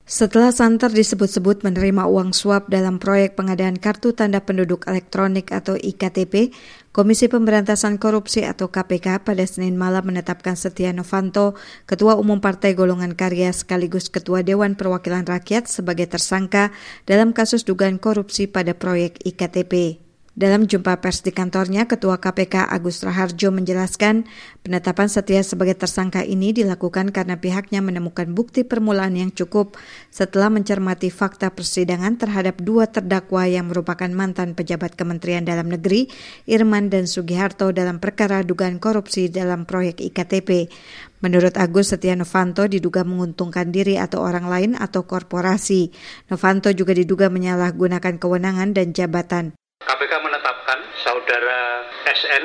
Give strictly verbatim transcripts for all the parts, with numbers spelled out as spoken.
Setelah santer disebut-sebut menerima uang suap dalam proyek pengadaan Kartu Tanda Penduduk Elektronik atau I K T P, Komisi Pemberantasan Korupsi atau K P K pada Senin malam menetapkan Setia Novanto, Ketua Umum Partai Golongan Karya sekaligus Ketua Dewan Perwakilan Rakyat sebagai tersangka dalam kasus dugaan korupsi pada proyek I K T P. Dalam jumpa pers di kantornya, Ketua K P K Agus Raharjo menjelaskan penetapan Setia sebagai tersangka ini dilakukan karena pihaknya menemukan bukti permulaan yang cukup setelah mencermati fakta persidangan terhadap dua terdakwa yang merupakan mantan pejabat Kementerian Dalam Negeri, Irman dan Sugiharto dalam perkara dugaan korupsi dalam proyek I K T P. Menurut Agus, Setia Novanto diduga menguntungkan diri atau orang lain atau korporasi. Novanto juga diduga menyalahgunakan kewenangan dan jabatan. K P K menetapkan saudara S N,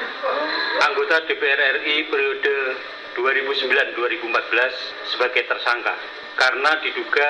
anggota D P R R I periode dua ribu sembilan sampai dua ribu empat belas sebagai tersangka karena diduga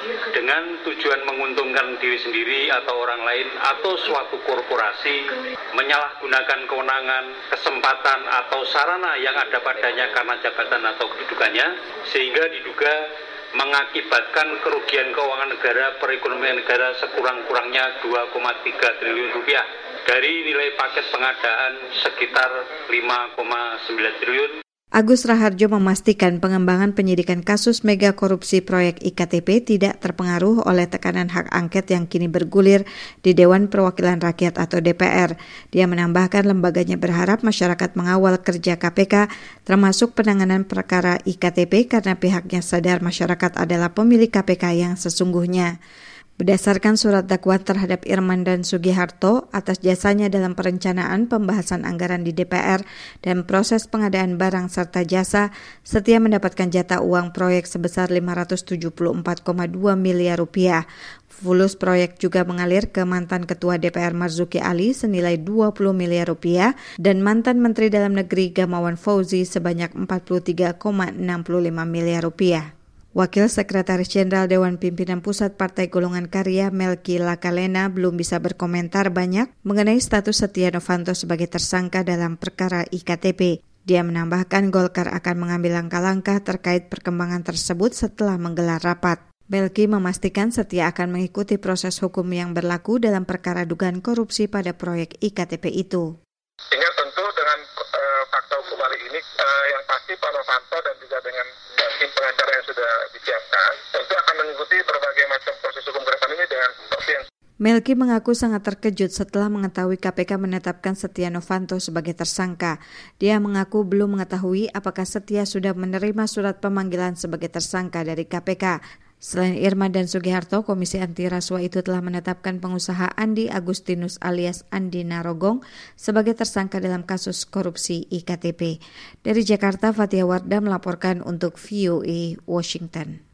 dengan tujuan menguntungkan diri sendiri atau orang lain atau suatu korporasi menyalahgunakan kewenangan, kesempatan atau sarana yang ada padanya karena jabatan atau kedudukannya sehingga diduga mengakibatkan kerugian keuangan negara, perekonomian negara sekurang-kurangnya dua koma tiga triliun rupiah dari nilai paket pengadaan sekitar lima koma sembilan triliun. Agus Raharjo memastikan pengembangan penyidikan kasus mega korupsi proyek I K T P tidak terpengaruh oleh tekanan hak angket yang kini bergulir di Dewan Perwakilan Rakyat atau D P R. Dia menambahkan lembaganya berharap masyarakat mengawal kerja K P K termasuk penanganan perkara I K T P karena pihaknya sadar masyarakat adalah pemilik K P K yang sesungguhnya. Berdasarkan surat dakwaan terhadap Irman dan Sugiharto atas jasanya dalam perencanaan pembahasan anggaran di D P R dan proses pengadaan barang serta jasa, Setia mendapatkan jatah uang proyek sebesar lima ratus tujuh puluh empat koma dua miliar rupiah. Fulus proyek juga mengalir ke mantan Ketua D P R Marzuki Ali senilai dua puluh miliar rupiah dan mantan Menteri Dalam Negeri Gamawan Fauzi sebanyak empat puluh tiga koma enam lima miliar rupiah. Wakil Sekretaris Jenderal Dewan Pimpinan Pusat Partai Golongan Karya Melki Lakalena belum bisa berkomentar banyak mengenai status Setia Novanto sebagai tersangka dalam perkara I K T P. Dia menambahkan Golkar akan mengambil langkah-langkah terkait perkembangan tersebut setelah menggelar rapat. Melki memastikan Setia akan mengikuti proses hukum yang berlaku dalam perkara dugaan korupsi pada proyek I K T P itu. Sehingga tentu dengan uh, fakta hukum hari ini uh, yang pasti Pak Novanto dan juga dengan tim pengacara yang sudah disiapkan tentu akan mengikuti berbagai macam proses hukum ke depan ini dengan seperti yang Melki mengaku sangat terkejut setelah mengetahui K P K menetapkan Setia Novanto sebagai tersangka. Dia mengaku belum mengetahui apakah Setia sudah menerima surat pemanggilan sebagai tersangka dari K P K. Selain Irman dan Sugiharto, Komisi Anti Rasuah itu telah menetapkan pengusaha Andi Agustinus alias Andi Narogong sebagai tersangka dalam kasus korupsi I K T P. Dari Jakarta, Fathia Wardah melaporkan untuk V O A Washington.